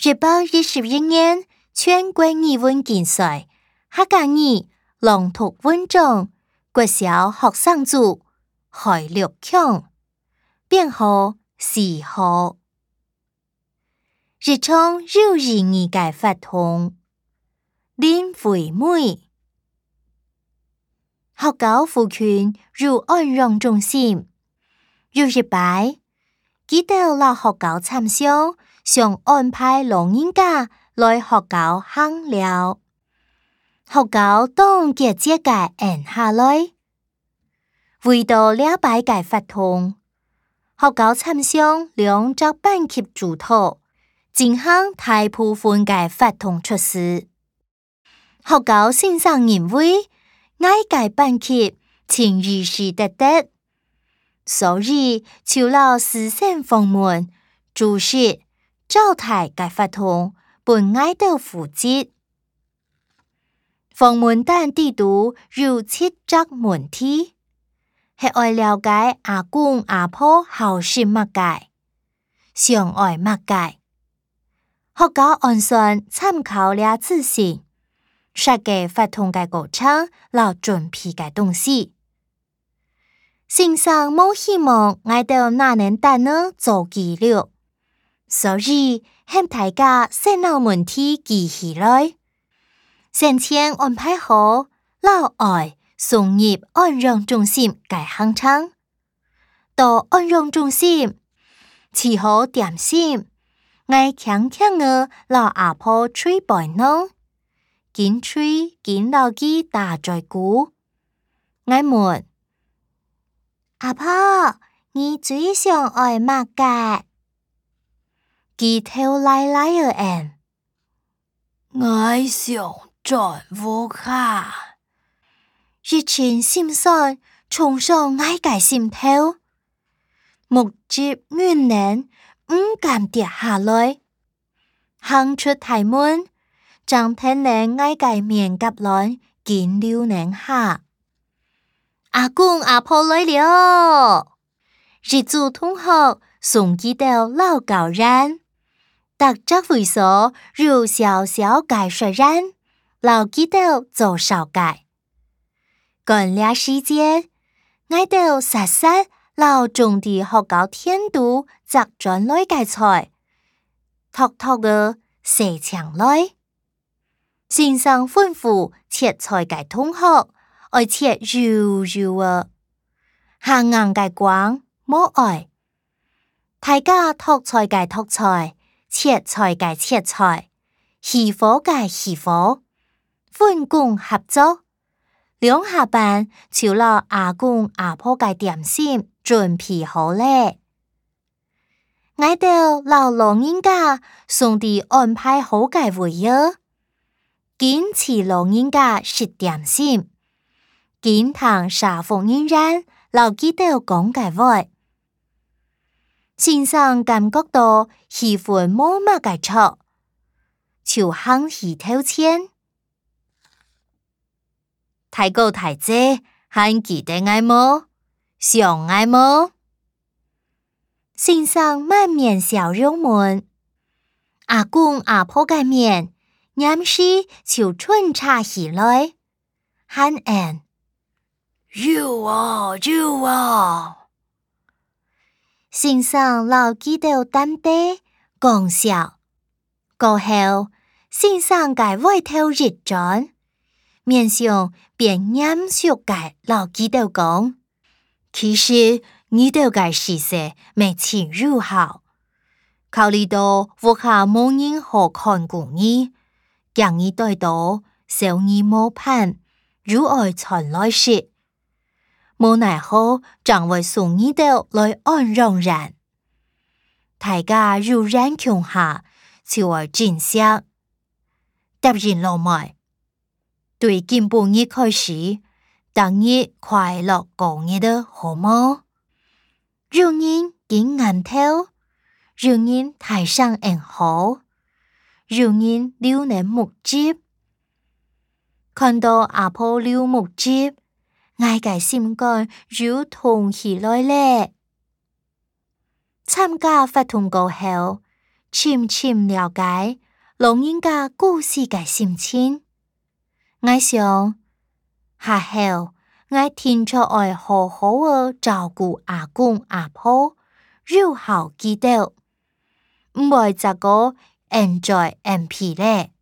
1821全國語文競賽客家語朗讀文章國小學生組海陸強編號4號。日常幼兒語嘅發通林惠美學校附近有安養中心，有一擺記得老學校參詳想安排老人家來學校行了，學校當結節嘅按下來，為到了擺嘅發通，學校參詳兩隻班級組頭，進行大部分嘅發通措施。學校先生認為愛嘅班級情誼是得得，所以就老師生訪問就是招待嘅發通本愛到負責。訪問單地圖有7則問題，係愛了解阿公阿婆後事乜嘅，想愛乜嘅。學校按算參考了資訊，設計發通嘅過程老準備嘅東西。先生冇希望愛到哪能等呢做記錄，所以向大家先攞問題記起來，先前安排好老愛送入安養中心嘅行程。到安養中心，吃好點心，愛輕輕的老阿婆吹白弄，緊吹緊老機打在鼓。愛問阿婆，你最想愛乜嘅？佢頭來來而按， 我想轉屋下。 一群心酸衝上愛嘅心頭，目睭軟嫩唔敢跌下來，行出大門，將聽人愛嘅面頰來見了人下。阿公阿婆來了，日子通好送佢到老高人，特則會所有小小嘅水人，老佢到做少嘅。趕了時間，愛到實實老種地學校天都摘轉來嘅菜，托托嘅洗牆來。先生吩咐切菜嘅同學，愛切柔柔啊，下硬嘅光冇愛。大家托菜嘅托菜，切菜嘅切菜，起火嘅起火，分工合作。兩下班就攞阿公阿婆嘅點心準備好咧，愛到老老人家送啲安排好嘅位啊，堅持老人家食點心，堅談沙風人人老記到講嘅話，先生感覺到氣氛冇乜嘅錯，就行起頭前。大哥大姐，還記得愛麼？想愛麼？先生滿面笑容問，阿公阿婆嘅面，啱時就春茶起來，喊按， 有啊有啊。 先生老記到擔地講笑，過後先生嘅外頭一轉，面上便嚴肅嘅老記到講，其實你哋嘅事實未清楚好，考慮到屋下冇人好看顧你，將你帶到小兒冇盼，如愛傳來時，冇奈何將會送你到來安養人。大家如然窮下，就係真相。答應老妹，對今半日開始，當日快樂過日的好麼？有人見眼頭，有人台上演好，有人流年目睭。看到阿婆流目睭，愛嘅心肝如痛起來咧。參加發通過後， 深深了解老人家故事嘅心情。我想，下後我天出愛好好嘅照顧阿公阿婆，日後記得，唔會再個現在唔疲咧。